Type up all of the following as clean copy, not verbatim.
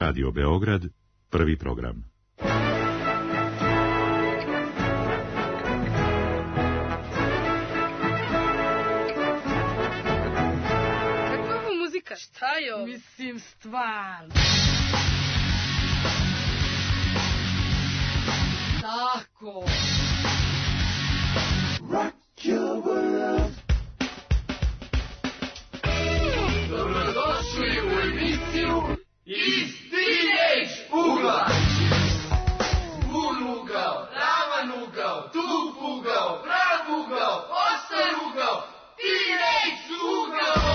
Radio Beograd, prvi program. Kakva je ovo muzika? Šta je ovo? Mislim, stvarno. Tako. Rock your world. Dobrodošli u emisiju Iz Teenage ugla. Pun ugao, ravan ugao, tup ugao, prav ugao, oštar ugao, Teenage ugao.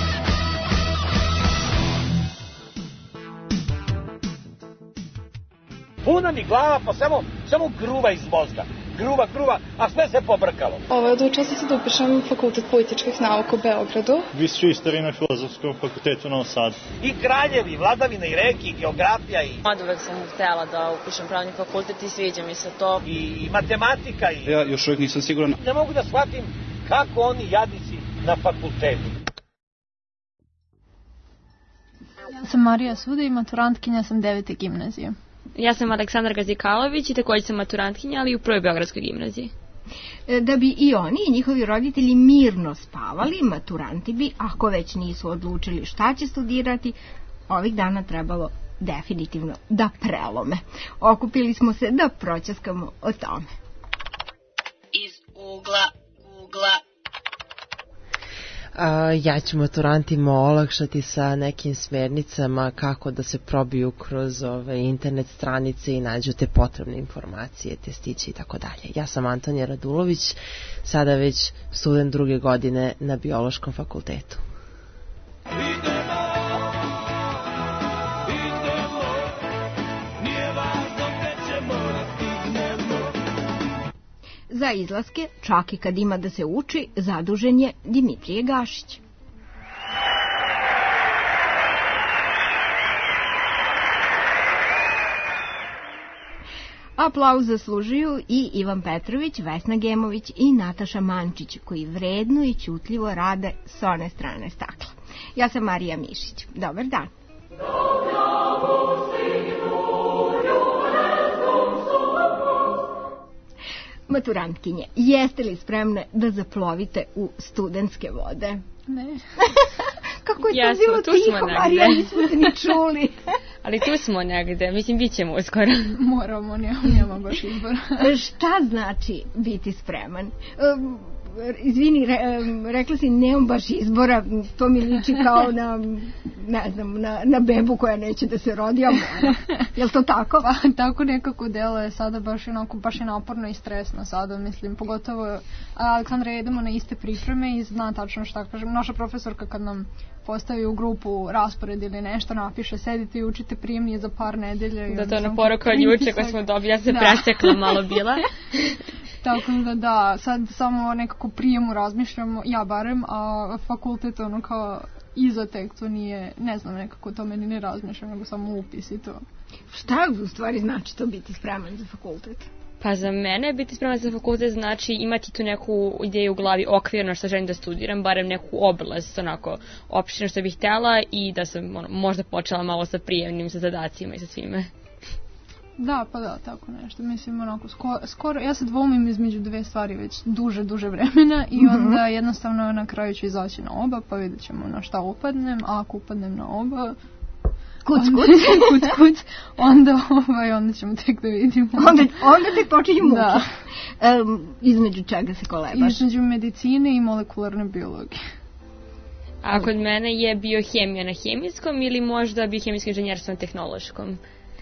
Puna mi glava, pa samo gruva iz mozga. Gruva, a sve se pobrkalo. Odlučila sam se da upišem Fakultet političkih nauka u Beogradu. Visoku istoriju na Filozofskom fakultetu u Novom Sadu. I kraljevi, vladavina i reke, i geografija i... Oduvek sam htjela da upišem pravni fakultet i sviđa mi se to. I matematika i... Ja još uvijek nisam siguran. Ne mogu da shvatim kako oni jadnici na fakultetu. Ja sam Marija Suda i maturantkinja sam 9. gimnazije. Ja sam Aleksandra Gazikalović i također sam maturantkinja, ali u prvoj Beogradskoj gimnaziji. Da bi i oni i njihovi roditelji mirno spavali, maturanti bi, ako već nisu odlučili šta će studirati, ovih dana trebalo definitivno da prelome. Okupili smo se da proćaskamo o tome. Iz ugla. Ja ću maturantima olakšati sa nekim smjernicama kako da se probiju kroz internet stranice i nađu te potrebne informacije, testiće i tako dalje. Ja sam Antonija Radulović, sada već student 2. godine na Biološkom fakultetu. Za izlaske, čak i kad ima da se uči, zadužen je Dimitrije Gašić. Aplauz zaslužuju i Ivan Petrović, Vesna Gemović i Nataša Mančić, koji vredno i ćutljivo rade s one strane stakla. Ja sam Marija Mišić. Dobar dan. Maturantkinje, jeste li spremne da zaplovite u studentske vode? Ne. Kako je to bilo tiho, Marija, nismo te ni čuli. Ali tu smo negde, mislim, bit ćemo uskoro. Moramo, nema baš izbora. Šta znači biti spreman? Izvini, rekla si nemam baš izbora, to mi liči kao na, ne znam, na bebu koja neće da se rodi, a mora. Je li to tako? Pa, tako nekako deluje sada baš je naporno i stresno sada, mislim, pogotovo Aleksandra, jedemo na iste pripreme i zna tačno šta kažem. Naša profesorka kad nam postavi u grupu raspored ili nešto, napiše sedite i učite prijemnije za par nedelja. Da, to je ona poruka od juče koju smo dobili, ja se presekla malo bila. Tako da, sad samo nekako prijemu razmišljamo, ja barem, a fakultet ono kao iza tek to nije, ne znam, nekako to meni ne razmišljam, nego samo upis i to. Šta u stvari znači to biti spreman za fakultet? Pa za mene biti spreman za fakultet znači imati tu neku ideju u glavi okvirno što želim da studiram, barem neku oblast, onako, opštinu što bih htjela i da sam možda počela malo sa prijemnim, sa zadacima i sa svime. Da, pa da, tako nešto. Mislim, onako, skoro, ja se dvoumim između dve stvari već duže vremena i onda jednostavno na kraju ću izaći na oba, pa vidjet ćemo na šta upadnem, a ako upadnem na oba... Kuc, onda ćemo tek da vidimo. Onda tek počinju muke. Da. Između čega se kolebaš? Između medicine i molekularne biologije. A kod mene je biohemija na hemijskom ili možda biohemijsko inženjerstvo na tehnološkom?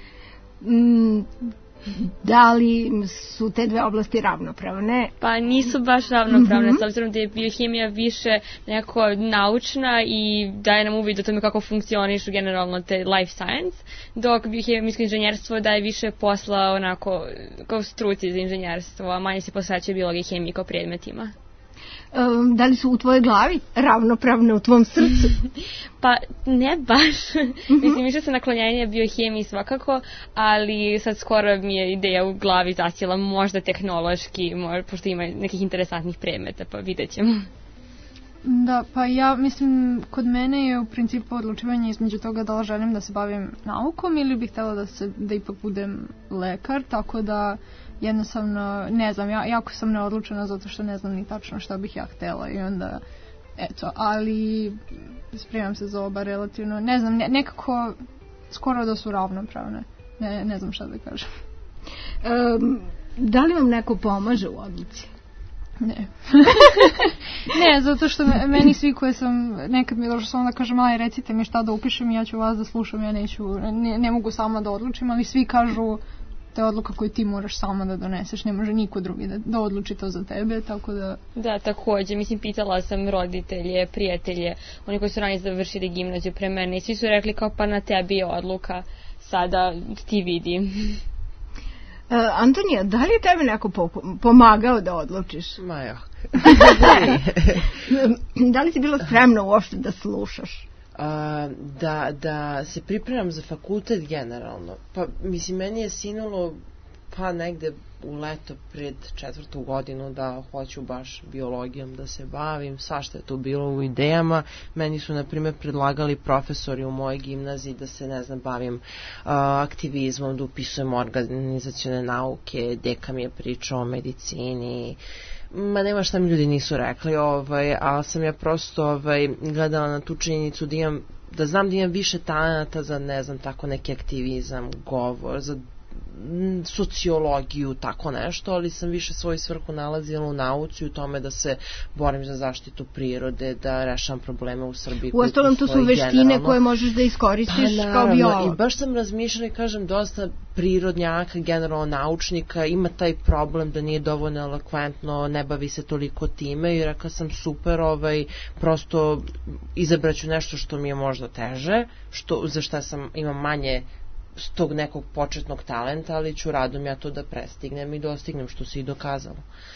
Da li su te dve oblasti ravnopravne? Pa nisu baš ravnopravne, s obzirom da je biohemija više neko naučna i daje nam uvid o tome kako funkcionišu generalno te life science, dok biohemijsko inženjerstvo daje više posla onako kao struci za inženjerstvo, a manje se posvećuje biologiji i hemiji kao predmetima. Da li su u tvojoj glavi ravnopravne u tvom srcu? Pa ne baš. Mislim, više sam naklonjenja biohemiji svakako, ali sad skoro mi je ideja u glavi zasjela možda tehnološki, pošto ima nekih interesantnih predmeta, pa vidjet ćemo. Da, pa ja mislim, kod mene je u principu odlučivanje između toga da li želim da se bavim naukom ili bih htjela da ipak budem lekar, tako da jednostavno, ne znam, jako sam neodlučena zato što ne znam ni tačno šta bih ja htjela i onda, eto, ali spremam se za oba relativno, ne znam, nekako skoro da su ravnopravne, ne znam šta da kažem. Da li vam neko pomaže u odluci? Ne. Ne, zato što meni svi koje sam, nekad mi je došlo samo da kažem, aj recite mi šta da upišem i ja ću vas da slušam, ja ne mogu sama da odlučim, ali svi kažu to je odluka koju ti moraš sama da doneseš, ne može niko drugi da odluči to za tebe, tako da... Da, takođe, mislim, pitala sam roditelje, prijatelje, oni koji su ranije završili gimnaziju pre mene i svi su rekli kao pa na tebi je odluka, sada ti vidi. Antonija, da li je tebi neko pomagao da odlučiš? Ma ja. Da li si bila spremna uopšte da slušaš? Da se pripremam za fakultet generalno. Pa, mislim, meni je sinulo pa negde u leto pred 4. godinu da hoću baš biologijom da se bavim, svašta je to bilo u idejama. Meni su, na primjer, predlagali profesori u mojoj gimnaziji da se, ne znam, bavim aktivizmom, da upisujem organizacione nauke, deka mi je pričao o medicini, ma nema šta mi ljudi nisu rekli, ali sam ja prosto gledala na tu činjenicu da znam da imam više talenata za, ne znam, tako neki aktivizam, govor, za sociologiju, tako nešto, ali sam više svoju svrhu nalazila u nauci, u tome da se borim za zaštitu prirode, da rešavam probleme u Srbiji. Uostalom, to su veštine koje možeš da iskoristiš kao biolog. I baš sam razmišljala i kažem, dosta prirodnjaka, generalno naučnika, ima taj problem da nije dovoljno elokventno, ne bavi se toliko time i rekla sam super, prosto izabraću nešto što mi je možda teže, za šta imam manje s tog nekog početnog talenta, ali ću radom ja to da prestignem i dostignem, što se i dokazalo.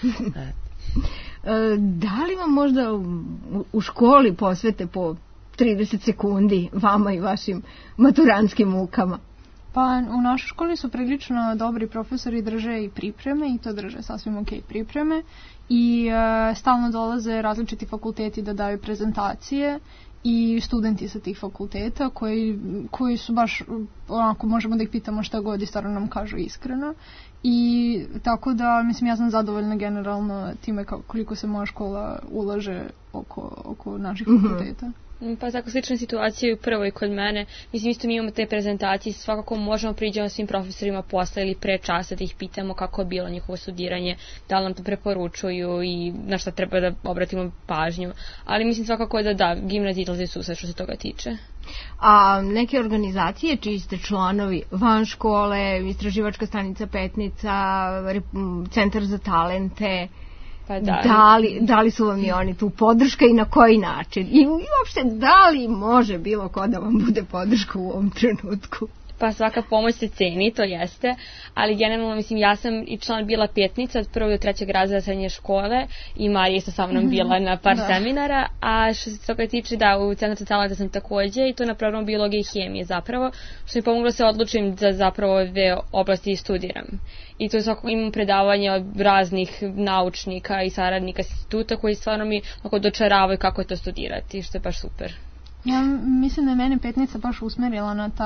Da li vam možda u školi posvete po 30 sekundi vama i vašim maturantskim mukama? Pa u našoj školi su prilično dobri profesori, drže i pripreme i to drže sasvim ok pripreme i stalno dolaze različiti fakulteti da daju prezentacije i studenti sa tih fakulteta koji su baš onako, možemo da ih pitamo šta god i stvarno nam kažu iskreno i tako da, mislim, ja sam zadovoljna generalno time koliko se moja škola ulaže oko naših fakulteta. Pa tako slična situacija je u prvoj kod mene. Mislim, isto mi imamo te prezentacije, svakako možemo priđemo svim profesorima posle ili pre časa da ih pitamo kako je bilo njihovo studiranje, da li nam to preporučuju i na šta treba da obratimo pažnju. Ali mislim svakako da gimnazija izlazi susret što se toga tiče. A neke organizacije čiji ste članovi van škole, Istraživačka stanica Petnica, Centar za talente, pa da li su vam i oni tu podrška i na koji način? I uopšte, da li može bilo ko da vam bude podrška u ovom trenutku? Pa svaka pomoć se ceni, to jeste, ali generalno, mislim, ja sam i član bila Petnica od 1. do 3. razreda srednje škole i Marija je sa mnom bila na par seminara, a što se toga tiče, u Centru za talente sam takođe i to na programu biologije i hemije zapravo, što mi pomoglo se odlučim da zapravo ove oblasti studiram. I to svakako imam predavanje od raznih naučnika i saradnika s instituta koji stvarno mi dočaravaju kako je to studirati, što je baš super. Ja mislim da je mene Petnica baš usmerila na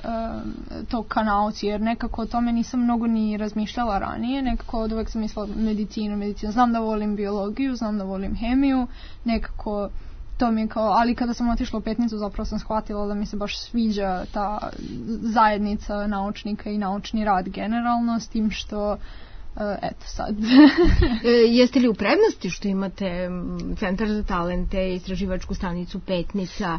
to ka nauci, jer nekako o tome nisam mnogo ni razmišljala ranije, nekako od uvek sam mislila medicinu, znam da volim biologiju, znam da volim hemiju, nekako to mi je kao, ali kada sam otišla u Petnicu zapravo sam shvatila da mi se baš sviđa ta zajednica naučnika i naučni rad generalno, s tim što eto sad. Jeste li u prednosti što imate Centar za talente, Istraživačku stanicu Petnica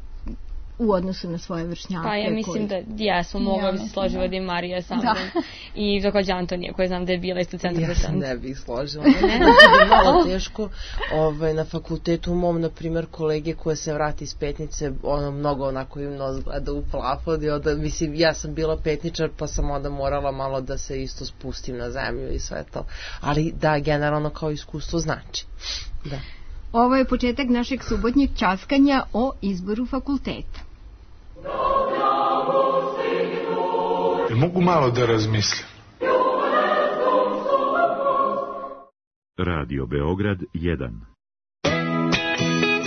u odnosu na svoje vršnjake? Pa ja mislim da jesmo, mogla bi se složila da je Marija sa mnom i takođe Antonija koja znam da je bila isto Centar za talente. Ja ne bih složila. Ne bi malo teško. Na fakultetu mom, na primjer, kolege koje se vrati iz Petnice, mnogo onako im nos gleda u plafod i onda, mislim, ja sam bila petničar pa sam onda morala malo da se isto spustim na zemlju i sve to. Ali da, generalno kao iskustvo znači. Da. Ovo je početak našeg subotnjeg ćaskanja o izboru fakulteta. Mogu malo da razmislim. Radio Beograd 1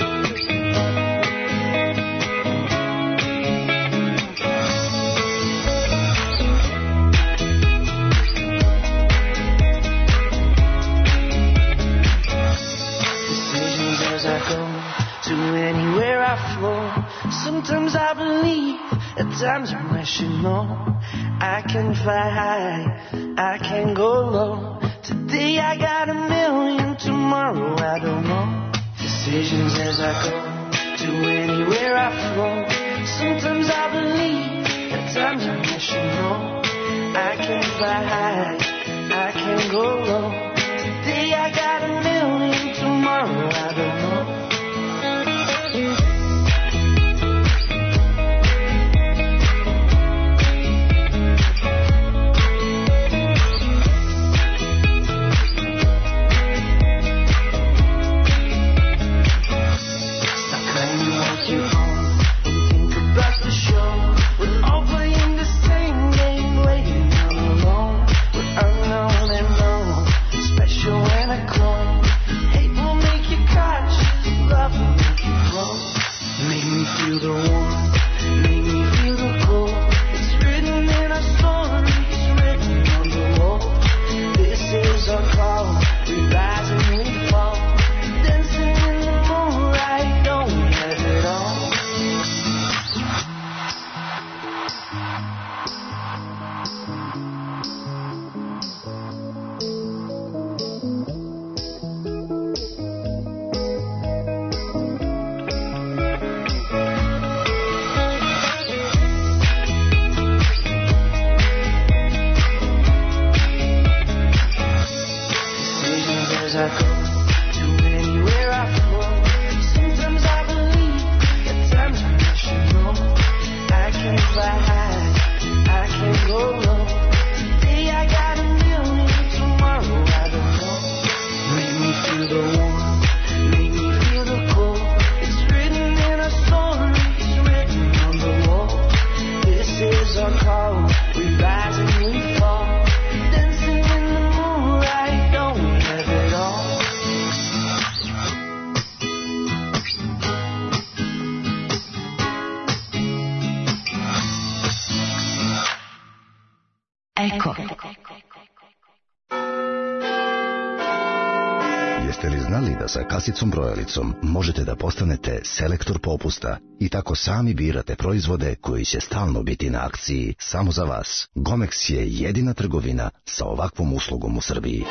times when she know I can fly high, I can go low. Today I got a million, tomorrow I don't know. Decisions as I go, to anywhere I flow. Sometimes I believe, at times I wish you know I can fly high, I can go low. Today I got a million, tomorrow I don't know. Jeste li znali da sa kasicom brojalicom možete da postanete selektor popusta i tako sami birate proizvode koji će stalno biti na akciji samo za vas? Gomex je jedina trgovina sa ovakvom uslugom u Srbiji.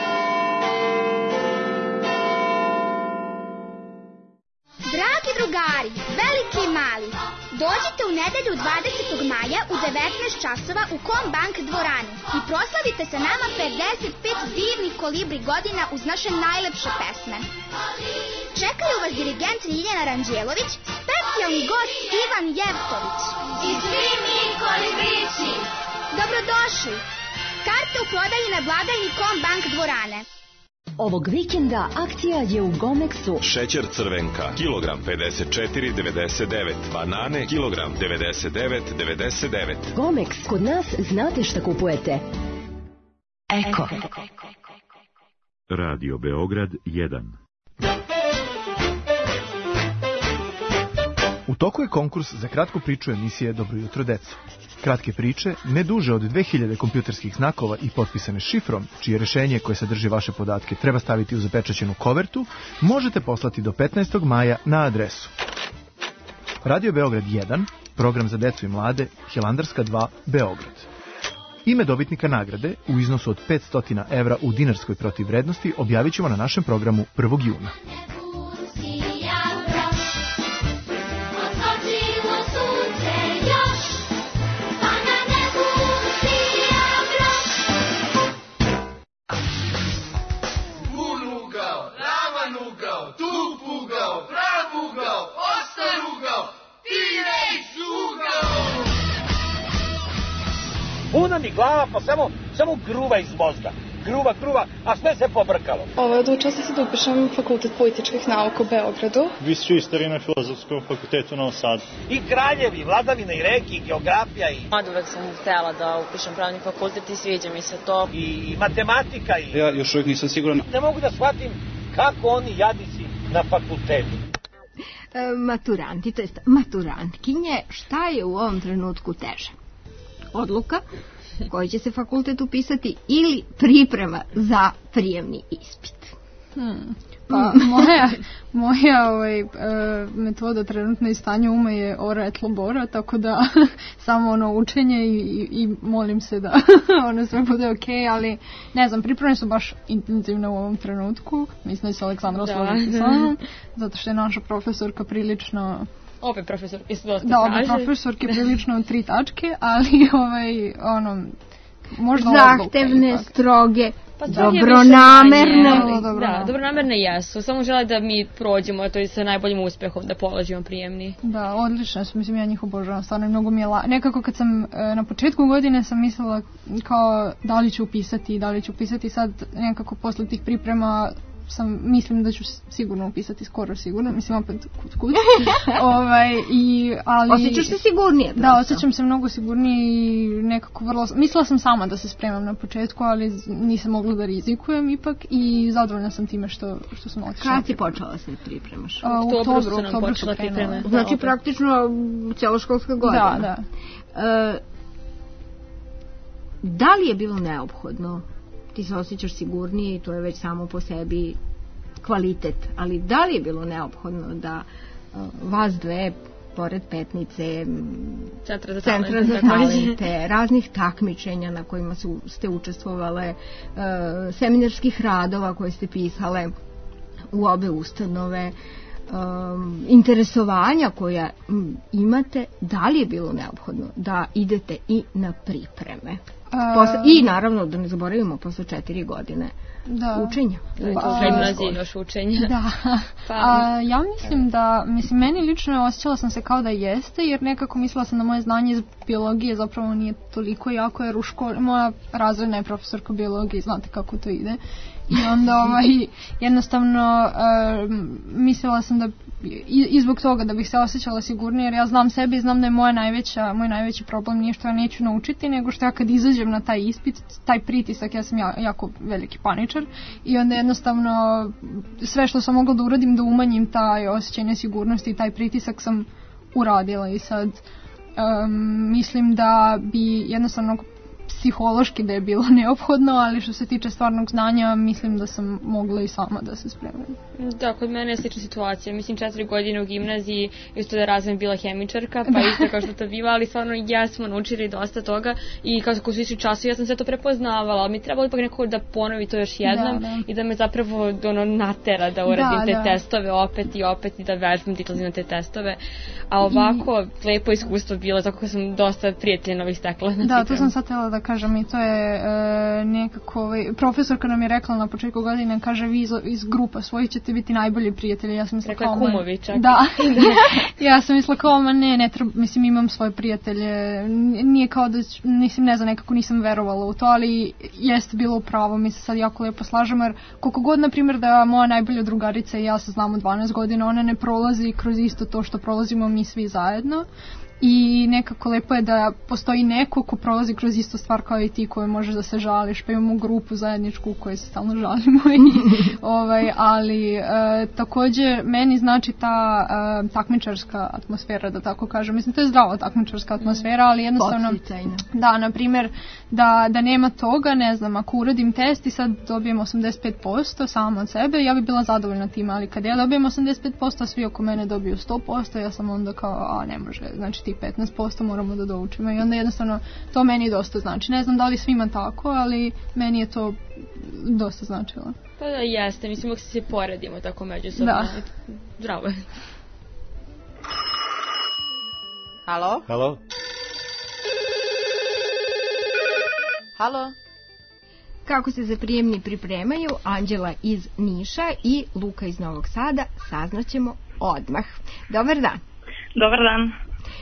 Dragi drugari, veliki i mali, dođite u nedelju 20. maja u 19 časova u Kombank dvoranu i proslavite sa nama 55 divnih kolibri godina uz naše najlepše pesme. Čekaju vas dirigent Ljiljana Ranđelović, specijalni gost Ivan Jevtović i svi mi kolibrići. Dobrodošli! Karte u prodaji na blagajni Kombank dvorane. Ovog vikenda akcija je u Gomexu. Šećer crvenka, kilogram 54,99. Banane, kilogram 99,99. Gomex, kod nas znate šta kupujete. Eko. Radio Beograd 1. U toku je konkurs za kratku priču emisije Dobro jutro deco. Kratke priče, ne duže od 2000 kompjuterskih znakova i potpisane šifrom, čije rešenje koje sadrži vaše podatke treba staviti u zapečaćenu kovertu, možete poslati do 15. maja na adresu Radio Beograd 1, program za decu i mlade, Hilandarska 2, Beograd. Ime dobitnika nagrade u iznosu od 500 evra u dinarskoj protivvrednosti objavit ćemo na našem programu 1. juna. Puna mi glava, pa samo gruva iz mozga. Gruva, a sve se pobrkalo. Odlučila sam se da upišem Fakultet političkih nauka u Beogradu. Visoka istorija na Filozofskom fakultetu u Novom Sadu. I kraljevi, vladavine i reki, i geografija i... Od uvek sam htjela da upišem pravni fakultet i sviđa mi se to. I matematika i... Ja još uvijek nisam siguran. Ne mogu da shvatim kako oni jadisi na fakultetu. Maturanti, to jest maturantkinje, šta je u ovom trenutku teže? Odluka koji će se fakultet upisati ili priprema za prijemni ispit? Pa moja metoda trenutno iz stanja uma je ora et labora, tako da samo ono učenje i molim se da ono sve bude okej, ali ne znam, pripreme su baš intenzivne u ovom trenutku. Mislim da će se Aleksandra složiti sa mnom, zato što je naša profesorka prilično... Opet profesorke su dosta traže. Da, opet profesorke prilično 3 tačke, ali možda zahtevne, stroge, dobronamerne. Da, dobronamerne jesu. Samo žele da mi prođemo, to je sa najboljim uspehom, da položimo prijemni. Da, odlično su, mislim, ja njih obožavam, stvarno mnogo mi je nekako kad sam na početku godine sam mislila kao da li ću upisati, sad nekako posle tih priprema mislim da ću sigurno upisati, skoro sigurno, mislim opet kud. Osjećaš se sigurnije? Da, osjećam se mnogo sigurnije i nekako mislila sam sama da se spremam na početku, ali nisam mogla da rizikujem ipak i zadovoljna sam time što sam otišla. Kada si počela se pripremaš? U oktobru su krenula. Znači praktično cjeloškolska godina. Da. Da li je bilo neophodno? Ti se osjećaš sigurnije i to je već samo po sebi kvalitet, ali da li je bilo neophodno da vas dve, pored Petnice, Centra za talente, raznih takmičenja na kojima ste učestvovale, seminarskih radova koje ste pisale u obe ustanove, interesovanja koja imate, da li je bilo neophodno da idete i na pripreme? I naravno da ne zaboravimo posle 4 godine učenja. Gimnazije još učenja. Da. Ja mislim da, meni lično osjećala sam se kao da jeste, jer nekako mislila sam da moje znanje iz biologije zapravo nije toliko jako, jer u školi moja razredna je profesorka biologije, znate kako to ide. I onda jednostavno mislila sam da i zbog toga da bih se osjećala sigurnije, jer ja znam sebe i znam da je moj najveći problem nije što ja neću naučiti, nego što ja kad izađem na taj ispit, taj pritisak, ja sam jako veliki paničar i onda jednostavno sve što sam mogla da uradim da umanjim taj osjećaj nesigurnosti i taj pritisak sam uradila i sad mislim da bi jednostavno psihološki da je bilo neophodno, ali što se tiče stvarnog znanja, mislim da sam mogla i sama da se spremim. Da, kod mene je slična situacija. Mislim, 4 godine u gimnaziji, isto da razem bila hemičarka, pa isto kao što to biva, ali stvarno smo naučili dosta toga i kako su išli časovi, ja sam sve to prepoznavala, ali mi trebalo ipak neko da ponovi to još jednom i da me zapravo natera da uradim te testove opet i da vežbam titulzi na te testove. A ovako, lepo iskustvo bilo, tako sam dosta prijatelja novih stekla. Da, to sam sad htjela da kažem i to je nekako, profesorka nam je rekla na početku godine, kaže vi iz grupa svojih ćete biti najbolji prijatelji. Ja sam mislila kao kumovi čak. Da, ja sam mislila kao ne treba, mislim imam svoje prijatelje, nije kao da, ne znam, nekako nisam verovala u to, ali jeste bilo upravo, mi se sad jako lijepo slažemo, jer koliko god, na primjer, da moja najbolja drugarica i ja se znamo 12 godina, ona ne prolazi kroz isto to što prolazimo mi svi zajedno. I nekako lepo je da postoji neko ko prolazi kroz istu stvar kao i ti, koje možeš da se žališ, pa imamo grupu zajedničku u kojoj se stalno žalimo ali također meni znači ta takmičarska atmosfera, da tako kažem, mislim to je zdrava takmičarska atmosfera, ali jednostavno da, na primjer, da nema toga, ne znam, ako uradim test i sad dobijem 85% sama od sebe, ja bi bila zadovoljna tim, ali kad ja dobijem 85%, svi oko mene dobiju 100%, ja sam onda kao, ne može, znači 15% moramo da doučimo i onda jednostavno to meni dosta znači. Ne znam da li svima tako, ali meni je to dosta značilo. Pa da, jeste, mislim da se poredimo tako međusobno. Da. Zdravo je. Halo? Halo? Halo? Kako se za prijemni pripremaju Anđela iz Niša i Luka iz Novog Sada, saznaćemo odmah. Dobar dan. Dobar dan.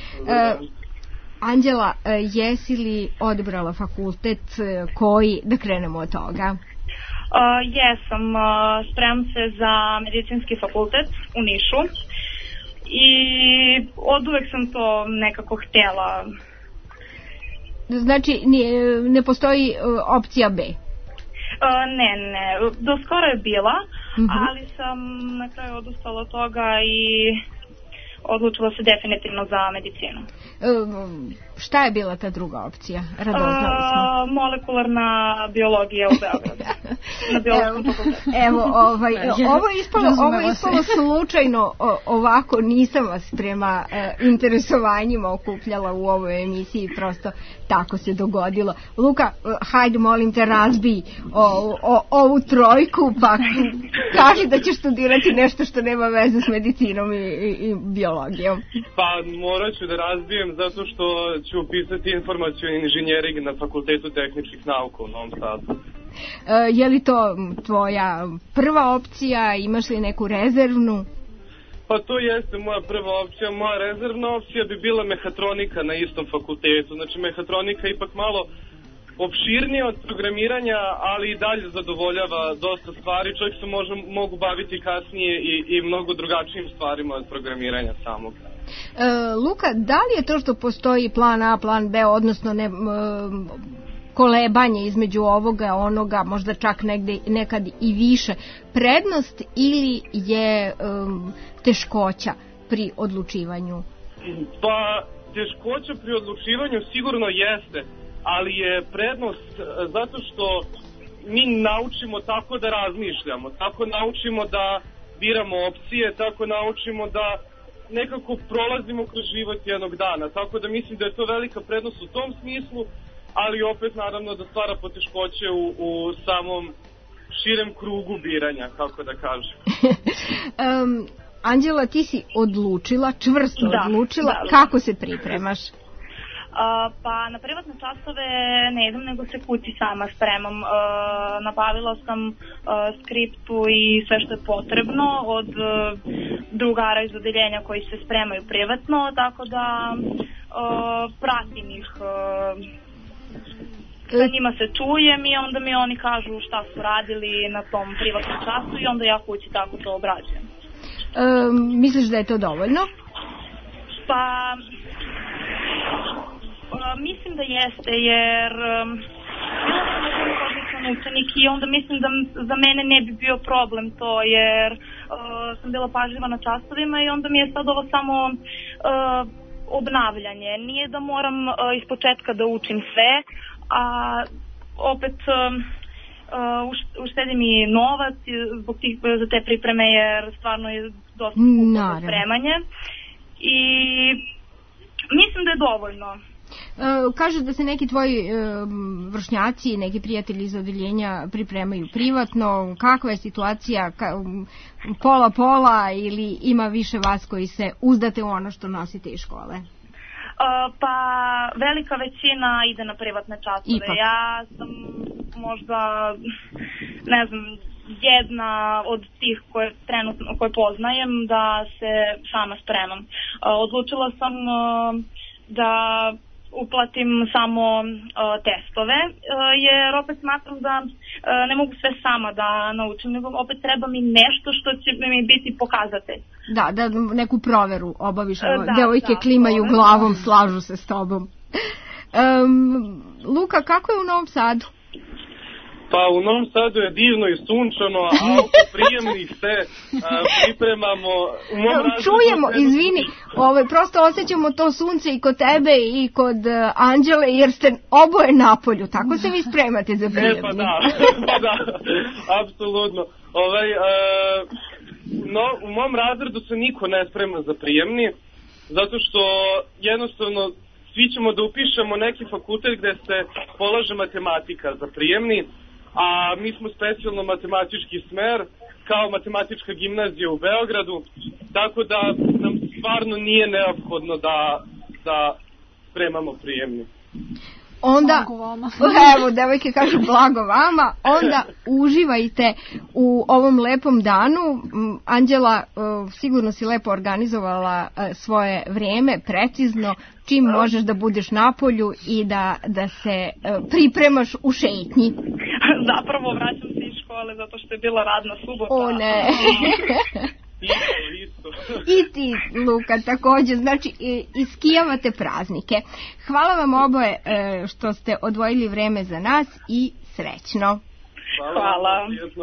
Anđela, jesi li odabrala fakultet koji, da krenemo od toga? Jesam, spremam se za medicinski fakultet u Nišu i od uvek sam to nekako htjela. Znači, ne postoji opcija B? Ne, do skoro je bila, ali sam na kraju odustala od toga i odlučila se definitivno za medicinu. Šta je bila ta druga opcija? Radoznali smo. Molekularna biologija u Beogradu. na biološkom fakultetu. Evo, ovo je ispalo slučajno, ovako nisam vas prema interesovanjima okupljala u ovoj emisiji, prosto tako se dogodilo. Luka, hajde molim te razbij ovu trojku, pa kaži da ćeš studirati nešto što nema veze s medicinom i biologijom. Pa morat ću da razbijem zato što ću upisati informacioni inženjering na Fakultetu tehničkih nauka u Novom Sadu. Je li to tvoja prva opcija, imaš li neku rezervnu? Pa to jeste moja prva opcija, moja rezervna opcija bi bila mehatronika na istom fakultetu. Znači mehatronika je ipak malo opširnije od programiranja, ali i dalje zadovoljava dosta stvari. Čovjek se mogu baviti kasnije i mnogo drugačijim stvarima od programiranja samog. Luka, da li je to što postoji plan A, plan B, odnosno kolebanje između ovoga, onoga, možda čak nekad i više, prednost ili je teškoća pri odlučivanju? Pa teškoća pri odlučivanju sigurno jeste, ali je prednost zato što mi naučimo tako da razmišljamo, tako naučimo da biramo opcije, tako naučimo da nekako prolazimo kroz život jednog dana, tako da mislim da je to velika prednost u tom smislu, ali opet naravno da stvara poteškoće u samom širem krugu biranja, kako da kažem. Anđela, ti si odlučila, čvrsto odlučila, kako se pripremaš? Pa na privatne časove ne idem, nego se kući sama spremam. Nabavila sam skriptu i sve što je potrebno od drugara iz odeljenja koji se spremaju privatno, tako da pratim ih. Sa njima se čujem i onda mi oni kažu šta su radili na tom privatnom času i onda ja kući tako to obrađujem. Misliš da je to dovoljno? Pa mislim da jeste, jer bila sam odličan učenik i onda mislim da za mene ne bi bio problem to, jer sam bila pažljiva na časovima i onda mi je sad ovo samo obnavljanje. Nije da moram ispočetka da učim sve, a opet uštedi mi novac zbog za te pripreme, jer stvarno je dosta skupo spremanje i mislim da je dovoljno. Kaže da se neki tvoji vršnjaci, neki prijatelji iz odeljenja pripremaju privatno. Kakva je situacija? Pola ili ima više vas koji se uzdate u ono što nosite iz škole? Pa velika većina ide na privatne časove. Ja sam možda, ne znam, jedna od tih koje poznajem da se sama spremam. Odlučila sam da uplatim samo testove, jer opet smatram da ne mogu sve sama da naučim, nego opet treba mi nešto što će mi biti pokazatelj. Da neku proveru obaviš. Devojke klimaju glavom, slažu se s tobom. Luka, kako je u Novom Sadu? Pa u Novom Sadu je divno i sunčano, a oko prijemnih se pripremamo. Čujemo, izvini, prosto osjećamo to sunce i kod tebe i kod Anđele, jer ste oboje napolju, tako se vi spremate za prijemni. Pa da, apsolutno. U mom razredu se niko ne sprema za prijemni, zato što jednostavno svi ćemo da upišemo neki fakultet gde se polaže matematika za prijemni, a mi smo specijalno matematički smer, kao matematička gimnazija u Beogradu, tako da nam stvarno nije neophodno da spremamo prijemni. Onda, evo, devojke kažu blago vama, onda uživajte u ovom lepom danu. Anđela, sigurno si lepo organizovala svoje vrijeme, precizno, čim možeš da budeš napolju i da se pripremaš u šetnji. Zapravo vraćam se iz škole zato što je bila radna subota. O ne. Isto. I ti, Luka, također, znači iskijavate praznike. Hvala vam oboje što ste odvojili vreme za nas i srećno. Hvala.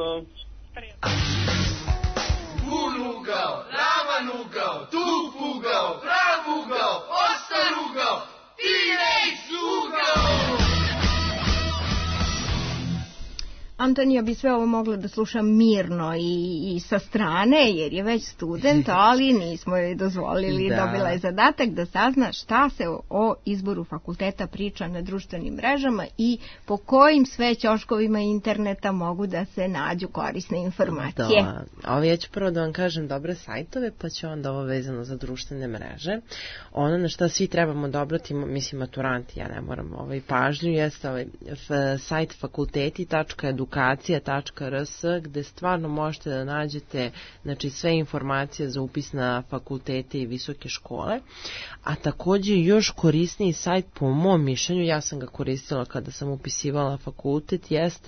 Pun ugao, ravan ugao, dug ugao, prav ugao, ostar ugao, Teenage ugao. Antonija bi sve ovo mogla da sluša mirno i sa strane, jer je već student, ali nismo joj dozvolili. Dobila je zadatak da sazna šta se o izboru fakulteta priča na društvenim mrežama i po kojim sve ćoškovima interneta mogu da se nađu korisne informacije. Ali ja ću prvo da vam kažem dobre sajtove, pa ću onda ovo vezano za društvene mreže. Ono na šta svi trebamo da obratimo, mislim maturanti, ja ne moram pažnju, jeste sajt fakulteti.edukacija.rs gde stvarno možete da nađete sve informacije za upis na fakultete i visoke škole, a takođe još korisniji sajt po mom mišljenju, ja sam ga koristila kada sam upisivala fakultet, jeste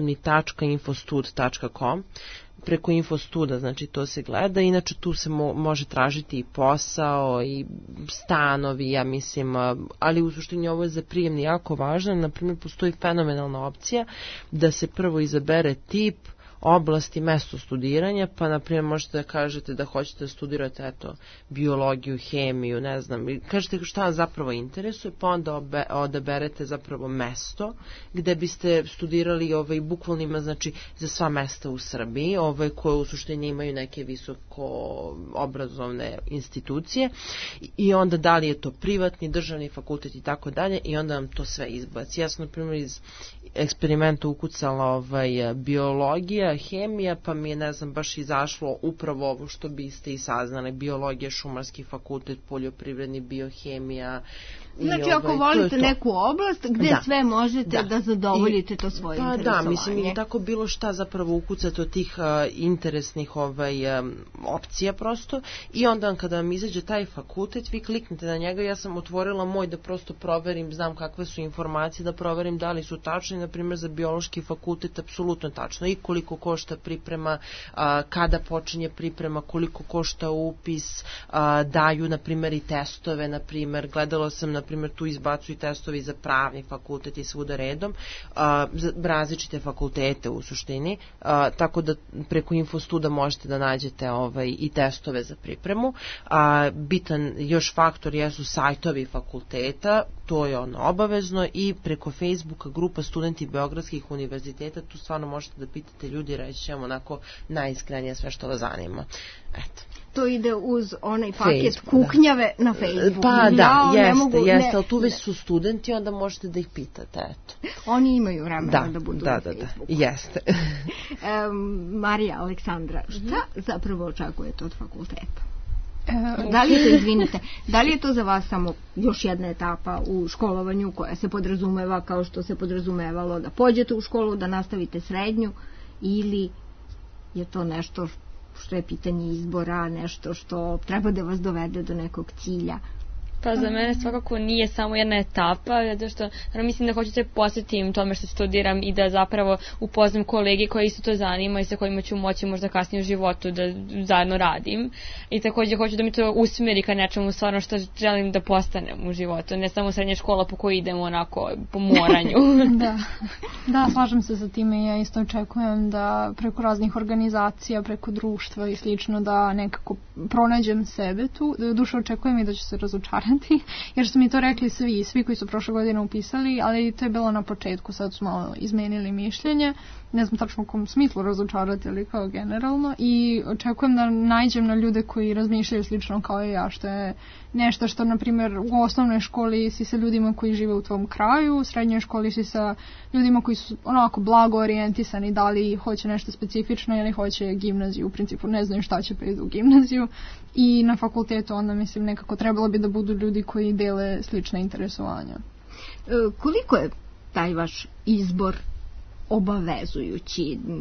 prijemni.infostud.com. Preko Infostuda, znači to se gleda, inače tu se može tražiti i posao i stanovi, ja mislim, ali u suštini ovo je za prijemni jako važno. Naprimjer, postoji fenomenalna opcija da se prvo izabere tip, oblast i mesto studiranja, pa naprimjer možete da kažete da hoćete da studirate biologiju, hemiju, ne znam, kažete šta vas zapravo interesuje, pa onda odaberete zapravo mesto gde biste studirali bukvalno ima znači za sva mesta u Srbiji, koje u suštini imaju neke visoko obrazovne institucije i onda da li je to privatni, državni fakultet i tako dalje i onda vam to sve izbaci. Ja sam naprimjer iz eksperimenta ukucala biologija, hemija, pa mi je, ne znam, baš izašlo upravo ovo što biste i saznali, biologija, šumarski fakultet, poljoprivredni, biohemija. Znači, ako volite neku oblast gde sve možete da zadovoljite to svoje interesovanje. Da, mislim, ili tako bilo šta zapravo ukucate od tih interesnih opcija prosto i onda kada vam izađe taj fakultet, vi kliknete na njega, ja sam otvorila moj da prosto proverim, znam kakve su informacije, da proverim da li su tačne, na primjer za biološki fakultet apsolutno tačno i koliko košta priprema, kada počinje priprema, koliko košta upis, daju na primjer i testove, na primjer, gledala sam na primjer tu izbacuju testovi za pravni fakultet i svuda redom, za različite fakultete u suštini, tako da preko Infostuda možete da nađete i testove za pripremu. Bitan još faktor jesu sajtovi fakulteta, to je obavezno i preko Facebooka grupa studenti Beogradskih univerziteta, tu stvarno možete da pitate ljudi, reći ćemo onako najiskrenije sve što vas zanima. Eto. To ide uz onaj paket kuknjave na Facebooku. Pa da, jeste, ali tu već su studenti, onda možete da ih pitate, eto. Oni imaju vremena da budu na Facebooku. Jeste. Marija, Aleksandra, šta zapravo očekujete od fakulteta? Da li je to, izvinite, da li je to za vas samo još jedna etapa u školovanju koja se podrazumeva kao što se podrazumevalo da pođete u školu, da nastavite srednju, ili je to nešto što je pitanje izbora, nešto što treba da vas dovede do nekog cilja? Pa za mene svakako nije samo jedna etapa, zato što mislim da hoću se posvetim tome što studiram i da zapravo upoznam kolege koji isto to zanima i sa kojima ću moći možda kasnije u životu da zajedno radim. I također hoću da mi to usmeri ka nečemu stvarno što želim da postanem u životu, ne samo srednja škola po kojoj idem onako po moranju. Da, slažem se sa time, ja isto očekujem da preko raznih organizacija, preko društva i slično da nekako pronađem sebe tu. Duše očekujem i da ću se razočarati, jer su mi to rekli svi koji su prošle godine upisali, ali to je bilo na početku, sad su malo izmenili mišljenje, ne znam tačno u kom smislu razočarati, ali kao generalno, i očekujem da nađem na ljude koji razmišljaju slično kao i ja, što je nešto što, na primjer, u osnovnoj školi si sa ljudima koji žive u tvom kraju, u srednjoj školi si sa ljudima koji su onako blago orijentisani, da li hoće nešto specifično ili hoće gimnaziju, u principu ne znaju šta će pa idu u gimnaziju, i na fakultetu onda mislim nekako trebalo bi da budu ljudi koji dele slične interesovanja. Koliko je taj vaš izbor obavezujući,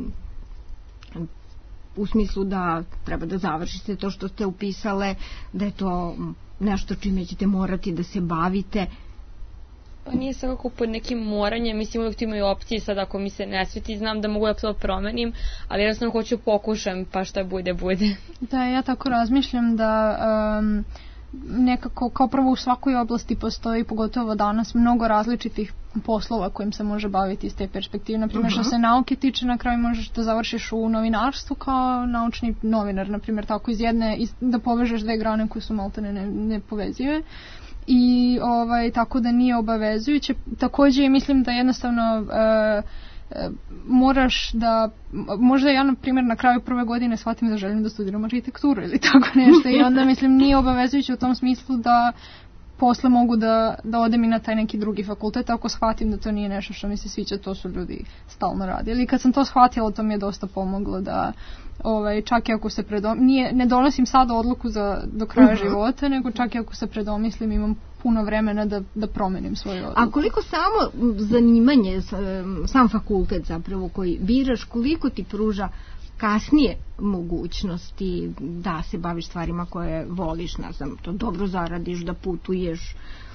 u smislu da treba da završite to što ste upisale, da je to nešto čime ćete morati da se bavite? Pa nije svakako pod nekim moranjem, mislim uvijek tu imaju opcije, sad ako mi se ne sveti znam da mogu da to promenim, ali jednostavno hoću pokušam pa šta bude. Da, ja tako razmišljam da nekako kao prvo u svakoj oblasti postoji, pogotovo danas, mnogo različitih poslova kojim se može baviti iz te perspektive. Naprimjer, što se nauke tiče, na kraju možeš da završiš u novinarstvu kao naučni novinar, naprimjer, tako da povežeš dve grane koje su maltene nepovezive. I tako da nije obavezujuće. Također mislim da jednostavno moraš da, možda ja na primjer na kraju prve godine shvatim da želim da studiram arhitekturu ili tako nešto i onda mislim nije obavezujuće u tom smislu da posle mogu da odem i na taj neki drugi fakultet ako shvatim da to nije nešto što mi se sviđa, to su ljudi stalno radili. I kad sam to shvatila, to mi je dosta pomoglo da čak i ako se ne donosim sada odluku do kraja života, nego čak i ako se predomislim imam puno vremena da promenim svoju odluku. A koliko samo zanimanje, sam fakultet zapravo koji biraš, koliko ti pruža kasnije mogućnosti da se baviš stvarima koje voliš, ne znam, to dobro zaradiš, da putuješ,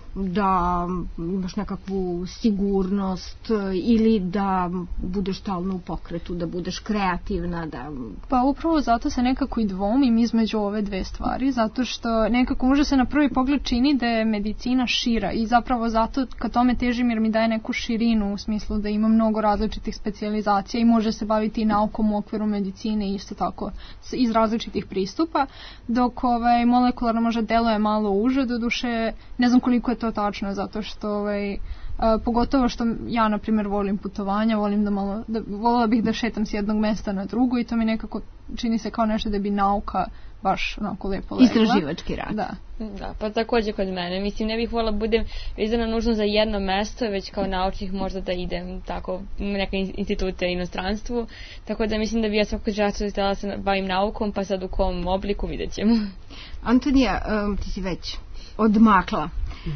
da imaš nekakvu sigurnost ili da budeš stalno u pokretu, da budeš kreativna, da... Pa upravo zato se nekako i dvomim između ove dve stvari, zato što nekako može se na prvi pogled čini da je medicina šira i zapravo zato ka tome težim jer mi daje neku širinu u smislu da ima mnogo različitih specijalizacija i može se baviti i naukom u okviru medicine isto tako iz različitih pristupa, dok molekularno možda deluje malo uže, doduše ne znam koliko je to tačno, zato što pogotovo što ja na primjer volim putovanja, voljela bih da šetam s jednog mesta na drugo i to mi nekako čini se kao nešto da bi nauka baš onako lepo legla. Istraživački rad. Da, pa također kod mene. Mislim, ne bih voljela budem vezana nužno za jedno mesto, već kao naučnik možda da idem tako u neke institute inostranstvu. Tako da mislim da bi ja svakog časa htjela se bavim naukom, pa sad u kom obliku vidjet ćemo. Antonija, ti si već odmakla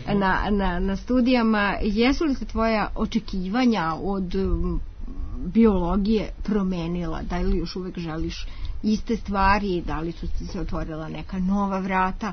na studijama. Jesu li se tvoja očekivanja od biologije promenila? Da li još uvek želiš iste stvari? Da li su ti se otvorila neka nova vrata?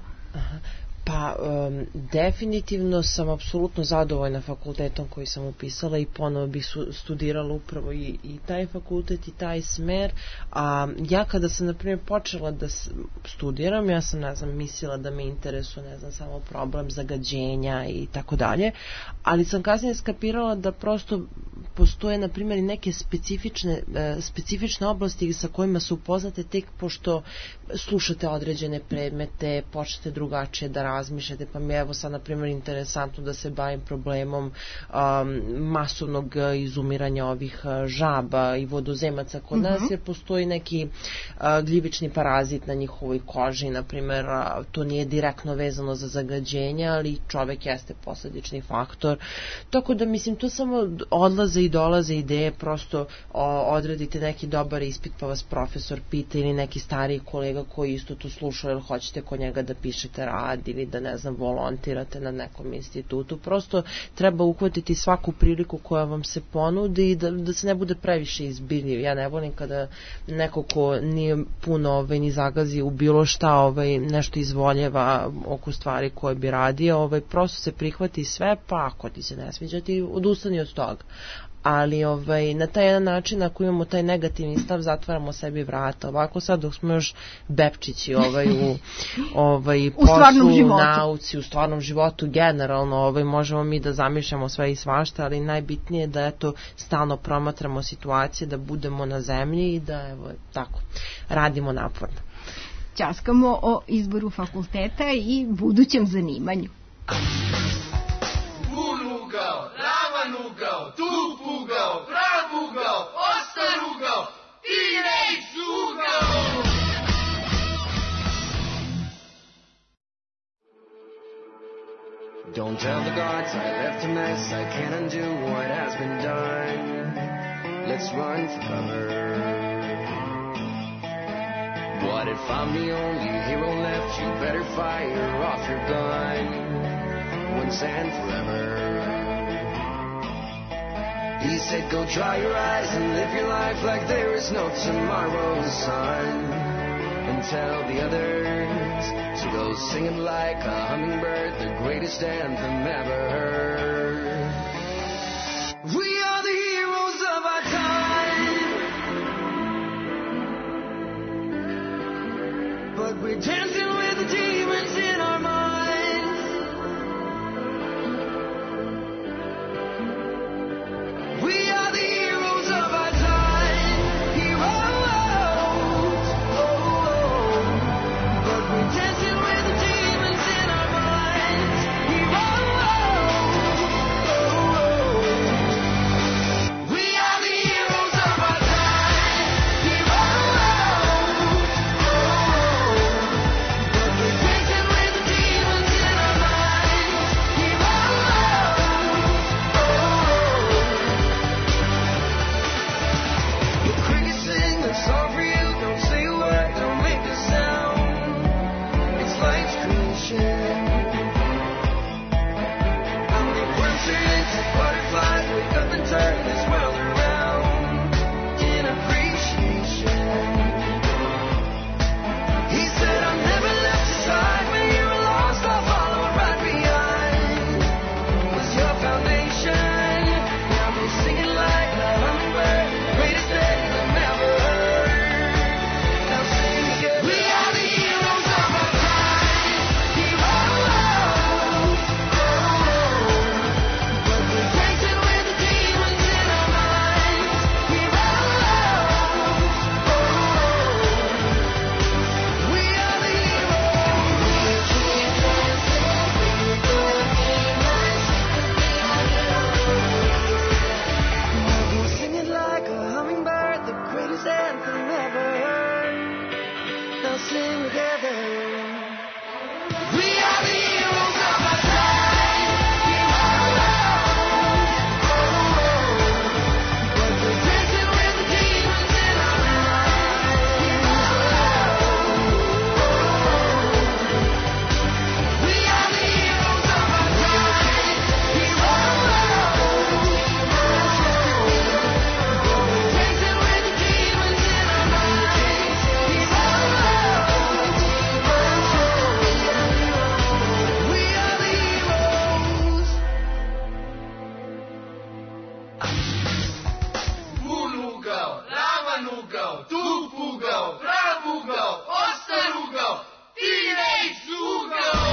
Pa, definitivno sam apsolutno zadovoljna fakultetom koji sam upisala i ponovo bih studirala upravo i taj fakultet i taj smer. A ja kada sam, na primjer, počela da studiram, ja sam, ne znam, mislila da me interesuje, ne znam, samo problem zagađenja i tako dalje, ali sam kasnije skapirala da prosto postoje, na primjer, neke specifične oblasti sa kojima su upoznate tek pošto slušate određene predmete, počnete drugačije da razmišljate, pa mi je evo sad, na primjer, interesantno da se bavim problemom masovnog izumiranja ovih žaba i vodozemaca kod nas, jer postoji neki gljivični parazit na njihovoj koži, na primjer, to nije direktno vezano za zagađenje, ali čovek jeste posledični faktor, tako da mislim, to samo odlaze i dolaze ideje, prosto odradite neki dobar ispit pa vas profesor pita ili neki stariji kolega koji isto to sluša, jer hoćete kod njega da pišete rad ili da, ne znam, volontirate na nekom institutu. Prosto treba uhvatiti svaku priliku koja vam se ponudi i da se ne bude previše izbirljiv. Ja ne volim kada neko ko nije puno ni zagazi u bilo šta nešto izvoljeva oko stvari koje bi radio, prosto se prihvati sve, pa ako ti se ne sviđa ti odustani od toga. Ali na taj jedan način, ako imamo taj negativni stav, zatvaramo sebi vrata. Ovako sad dok smo još bepčići u poslu, nauci, u stvarnom životu generalno, možemo mi da zamišljamo sve i svašta, ali najbitnije je da stalno promatramo situacije, da budemo na zemlji i da tako radimo naporno. Ćaskamo o izboru fakulteta i budućem zanimanju. Ugao, ravan ugao, tup ugao, prav ugao, ostar ugao, teenage ugao. Don't tell the gods I left a mess, I can't undo what has been done. Let's run for cover. What if I'm the only hero left? You better fire off your gun once and forever. He said, go dry your eyes and live your life like there is no tomorrow, son. And tell the others to go singing like a hummingbird, the greatest anthem ever heard. We are the heroes of our time, but we're dancing with the demons in our minds. We are the heroes of our time, heroes, but we're dancing with the demons in our minds, heroes. turn this world around in appreciation. He said, I never left your side when you were lost. I'll follow right behind. Was your foundation. Now we're singing like a hummingbird, greatest day I've never heard. Now sing together. We are the heroes of our time. Heroes. But we're dancing with the demons in our minds. Heroes. We are the heroes. We're singing like a hummingbird, the greatest anthem ever heard. Now sing together. We are the heroes of our time. But we're dancing with the demons in our minds. We are the heroes of our time. Dancing with the demons in our minds. We are the heroes. Un ugao, ravan ugao, dug ugao, prav ugao, ostar ugao, teenage ugao.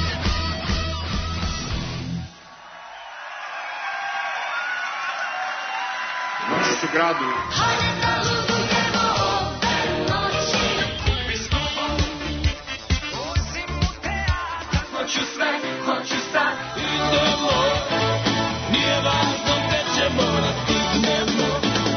Noći su gradu. Hoću sve, hoću sad, idemo. Nije važno gde ćemo da stignemo.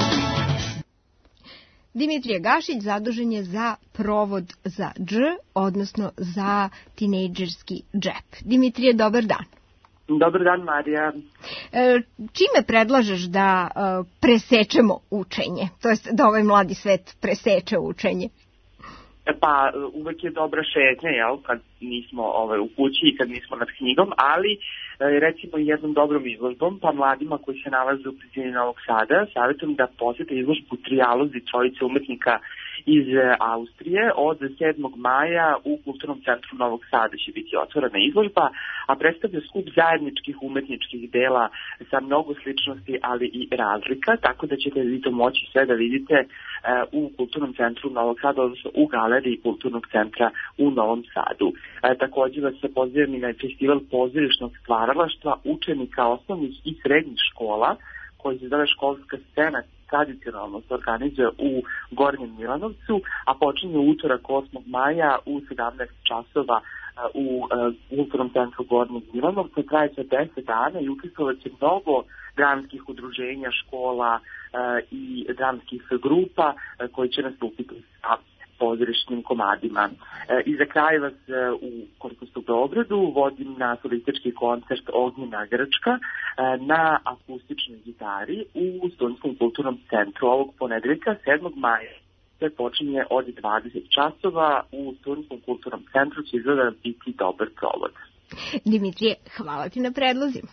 Dimitrije Gašić zadužen je za provod za dž, odnosno za tinejdžerski džep. Dimitrije, dobar dan. Dobar dan, Marija. Čime predlažeš da presečemo učenje? To jest da ovaj mladi svet preseče učenje? Pa uvek je dobra šetnja, jel, kad nismo u kući i kad nismo nad knjigom, ali recimo jednom dobrom izložbom, pa mladima koji se nalaze u blizini Novog Sada, savjetujem da posete izložbu Trijalozi trojice umetnika iz Austrije. Od 7. maja u Kulturnom centru Novog Sada će biti otvorena izložba, a predstavlja skup zajedničkih umetničkih dela sa mnogo sličnosti, ali i razlika, tako da ćete vi to moći sve da vidite u Kulturnom centru Novog Sada, odnosno u galeriji Kulturnog centra u Novom Sadu. Također vas se pozivam i na festival pozorišnog stvaralaštva učenika osnovnih i srednjih škola, koji se zove Školska scena, tradicionalno se organizuje u Gornjem Milanovcu, a počinje utorak 8. maja u 17 časova u Kulturnom centru Gornjeg Milanovca. Traje će 10 dana i učestvovat će mnogo dramskih udruženja, škola i dramskih grupa koji će nastupiti sa pozorišnim komadima. I za kraj vas u Korpusu Beogradu vodim na solistički koncert Ognjena Grčka na akustičnoj gitari u Studentskom kulturnom centru ovog ponedeljka 7. maja. Sve počinje od 20 časova u Studentskom kulturnom centru, će izgleda biti dobar provod. Dimitrije, hvala ti na predlozima.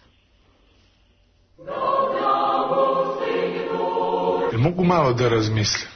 Mogu malo da razmislim.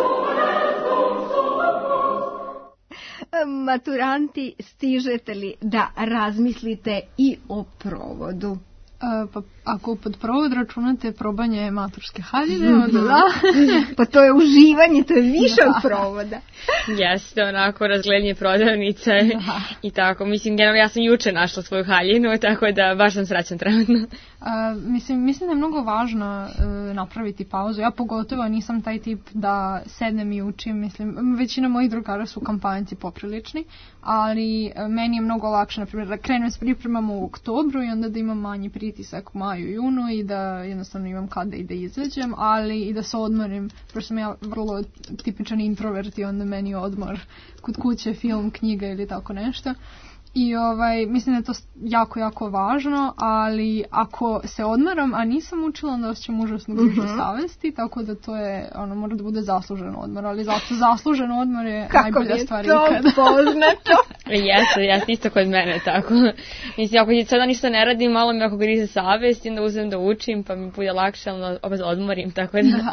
Maturanti, stižete li da razmislite i o provodu? Pa ako pod provod računate probanje maturske haljine, onda da. Pa to je uživanje, to je više od provoda. Jeste, onako razgledanje prodavnice i tako. Mislim, generalno ja sam juče našla svoju haljinu, tako da baš sam srećan trenutno. Mislim da je mnogo važno napraviti pauzu. Ja pogotovo nisam taj tip da sednem i učim. Mislim, većina mojih drugara su kampanjci poprilični, ali meni je mnogo lakše, na primjer, da krenem s pripremama u oktobru i onda da imam manji pritisak u maju i junu i da jednostavno imam kada i da izađem, ali i da se odmorim, pošto sam ja vrlo tipičan introvert i onda meni odmor kod kuće, film, knjiga ili tako nešto. I mislim da je to jako, jako važno, ali ako se odmaram, a nisam učila, onda osjećam užasnu grižu savesti, tako da to je, mora da bude zaslužen odmor, ali zato zaslužen odmor je najbolja stvar ikada. Kako mi je to poznato? Jeste isto kod mene tako. Mislim, ako sada ništa ne radim, malo mi ako grize savest, onda uzem da učim, pa mi bude lakše, ali opet odmorim, tako da.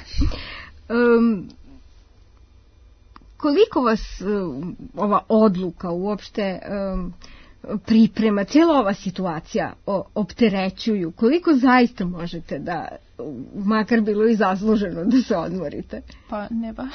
Koliko vas ova odluka uopšte priprema, cijela ova situacija opterećuju? Koliko zaista možete da, makar bilo i zasluženo, da se odmorite? Pa ne baš.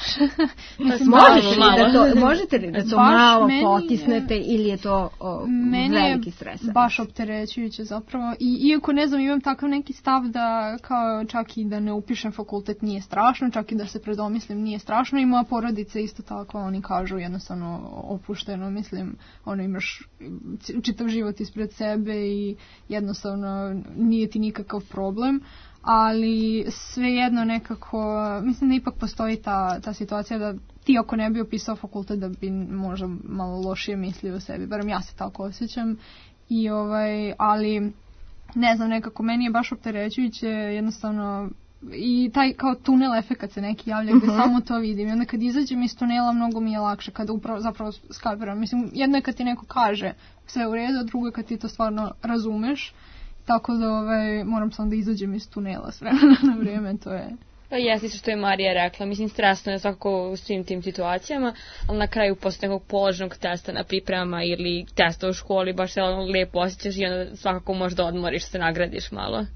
Možete li da to malo potisnete ili je to veliki stres? Meni je baš opterećujuće zapravo. I iako ne znam, imam takav neki stav da kao čak i da ne upišem fakultet nije strašno, čak i da se predomislim nije strašno, i moja porodica isto tako, oni kažu jednostavno opušteno, mislim, imaš čitav život ispred sebe i jednostavno nije ti nikakav problem, ali svejedno nekako, mislim da ipak postoji ta situacija da ti ako ne bi upisao fakultet da bi možda malo lošije mislio o sebi, barem ja se tako osjećam, i ali ne znam, nekako meni je baš opterećujuće jednostavno, i taj kao tunel efekat se neki javlja gde samo to vidim, i onda kad izađem iz tunela mnogo mi je lakše kada zapravo skapiram. Mislim, jedno je kad ti neko kaže sve u redu, a drugo je kad ti to stvarno razumeš, tako da moram samo da izađem iz tunela s vremena na vrijeme, to je. Pa jeste što je Marija rekla, mislim, stresno je svakako u svim tim situacijama, ali na kraju posle nekog položenog testa na pripremama ili testa u školi baš se lijepo osjećaš i onda svakako možda odmoriš, se nagradiš malo.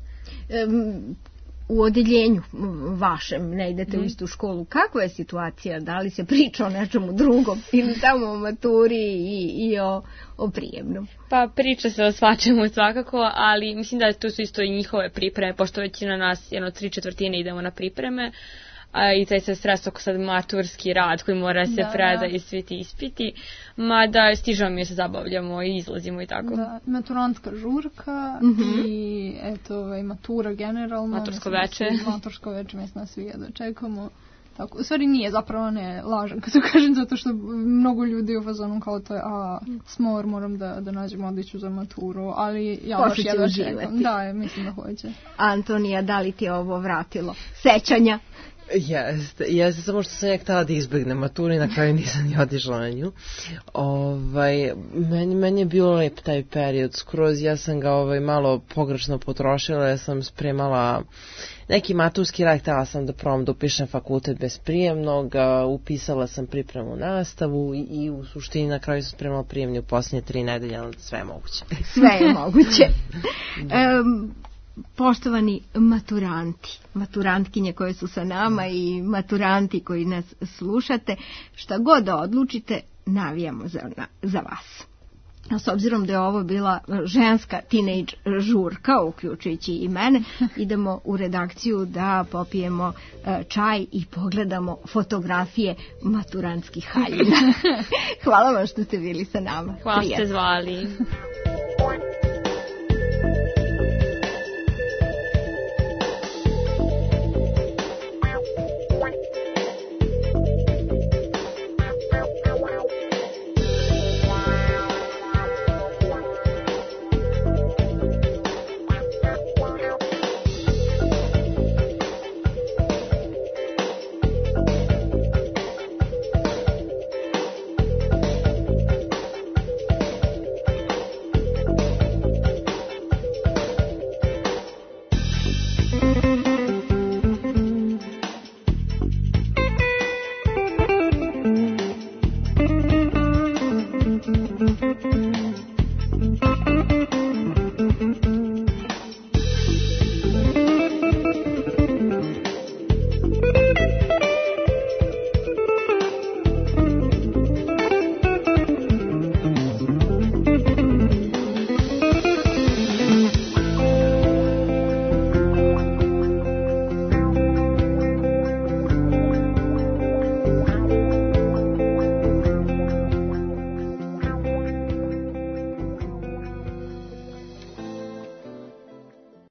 U odeljenju vašem, ne idete u istu školu, kakva je situacija? Da li se priča o nečemu drugom ili samo o maturi i o prijemnom? Pa priča se o svačemu svakako, ali mislim da tu su isto i njihove pripreme, pošto većina nas, 3/4 idemo na pripreme, i taj se stres oko sad maturski rad koji mora se preda i svi ti ispiti, mada stižemo mi se zabavljamo i izlazimo i tako. Da, maturantska žurka i eto, matura generalno. Matursko veče. Matursko veče, mislim da svi jedno čekamo. Tako, u stvari nije, zapravo ne lažem kad to kažem, zato što mnogo ljudi u fazonu kao to je, smor, moram da nađem odliču za maturu, ali ja baš jedva čekam. Da, mislim da hoće. Antonija, da li ti je ovo vratilo sećanja? Jeste, samo što sam ja htjela da izbjegnem maturu i na kraju nisam ni otišla na nju. Meni je bilo lep taj period skroz, ja sam ga malo pogrešno potrošila, ja sam spremala neki maturski rad, htjela sam da probam da upišem fakultet bez prijemnog, upisala sam pripremu nastavu i u suštini na kraju sam spremala prijemni u posljednje 3 nedelje, ali sve je moguće. Sve je moguće. Poštovani maturantkinje koje su sa nama i maturanti koji nas slušate, šta god da odlučite, navijamo za vas. S obzirom da je ovo bila ženska teenage žurka, uključujući i mene, idemo u redakciju da popijemo čaj i pogledamo fotografije maturantskih haljina. Hvala vam što ste bili sa nama. Hvala što ste zvali.